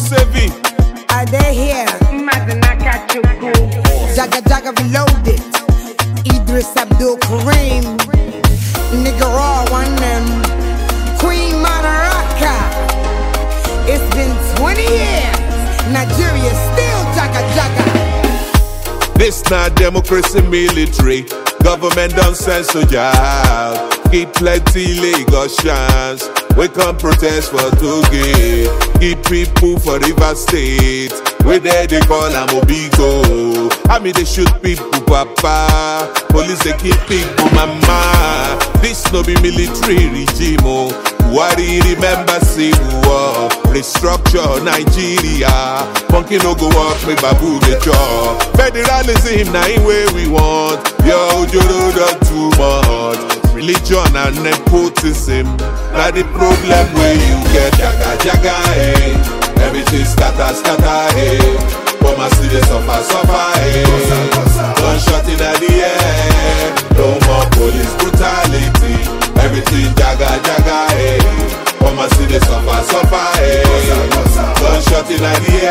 Sevi. Are they here? Jaga Jaga reloaded. Idris Abdul Kareem. Nigga raw one them. Queen Monaraka. It's been 20 years. Nigeria still Jaga Jaga. This not democracy military. Government don't censor y'all. Give plenty Lagosians. We come protest for Toge. Give people for River State. We there they call them Obigo. I mean they shoot people, papa. Police they kill people, mama. This no be military regime. Worry remember civil war. Restructure Nigeria. Monkey no go walk me babu the job. Federalism na in way we want. Yo, Joro not too much. Religion and nepotism. Now the problem where you get jaga jaga eh. Everything scatter eh. Come and see the suffer eh. Gunshot in the air. No more police brutality. Everything jaga eh. Come and see the suffer eh. Gunshot in the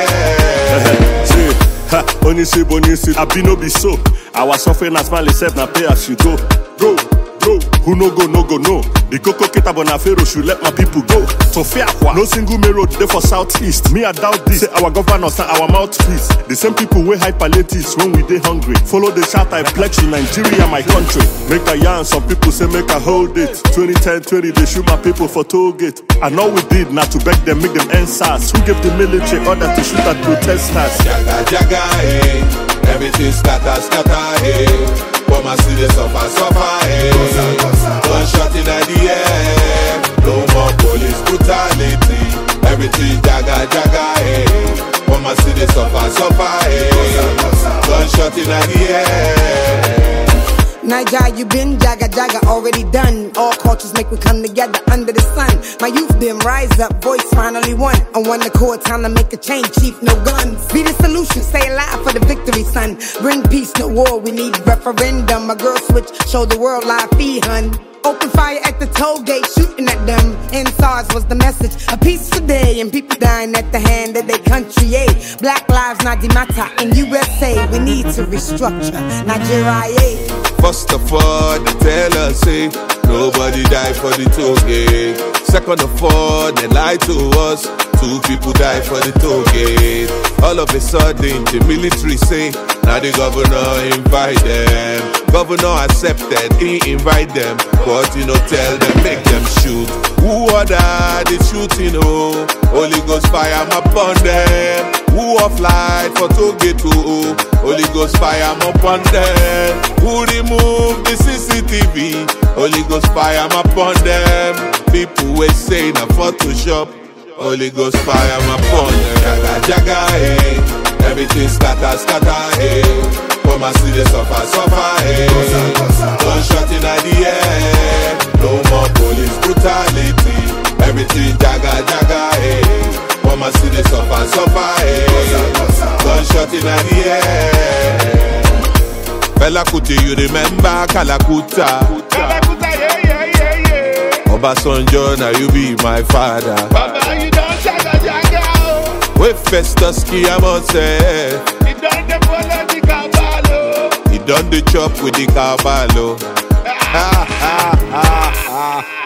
air. Onisi, I be no be so. Our suffering as man said na pay as you go. Go. Who no go, no. The Coco Kita Bonafero should let my people go. So fair, no single main road there for southeast. Me, I doubt this. Say our governors and our mouthpiece. The same people wey high palliatives when we dey hungry. Follow the chart I pledge to Nigeria, my country. Make a yarn, some people say make a hold it. 2010-20, they shoot my people for toll gate. And all we did not to beg them, make them end SARS. Who gave the military order to shoot at protesters? Jaga, eh. Everything scatter, eh. Come and see the suffer, eh. Gunshot in the air. No more police brutality. Everything jaga, eh. Come and see the suffer, eh. Gunshot in the air. Niger, you been jaga already done. All cultures make we come together under the sun. My youth them rise up, voice finally won. On one accord, time to make a change, chief, no guns. Be the solution, stay alive for the victory, son. Bring peace, no war, we need referendum. A girl switch, show the world live feed, hun. Open fire at the toll gate, shooting at them. In SARS was the message, a peace today. And people dying at the hand of their country, eh. Black lives not matter in USA. We need to restructure Nigeria. First of all, they tell us, say, nobody died for the toll gate. Second of all, they lie to us. 2 people died for the toll gate. All of a sudden, the military say, now the governor invite them. Governor accepted, he invite them. But you know, tell them, make them shoot. Who ordered the shooting, oh? Holy Ghost fire upon them. Who offline for toll gate, oh? Holy Ghost fire upon them. Who remove the CCTV? Holy Ghost fire upon them. People will say na Photoshop. Holy Ghost fire upon them. Jaga, eh. Everything scatter, eh. Come and see the suffer, eh. Gunshot in the air. No more police brutality. Everything jaga, eh. Come and see the suffer, eh. Gunshot in the air. Fela Kuti, you remember Kalakuta? Obasanjo, now you be my father. Baba, you don't jaga. With Festus Kiyamose. He done the political battle. He done the chop with the Caballo.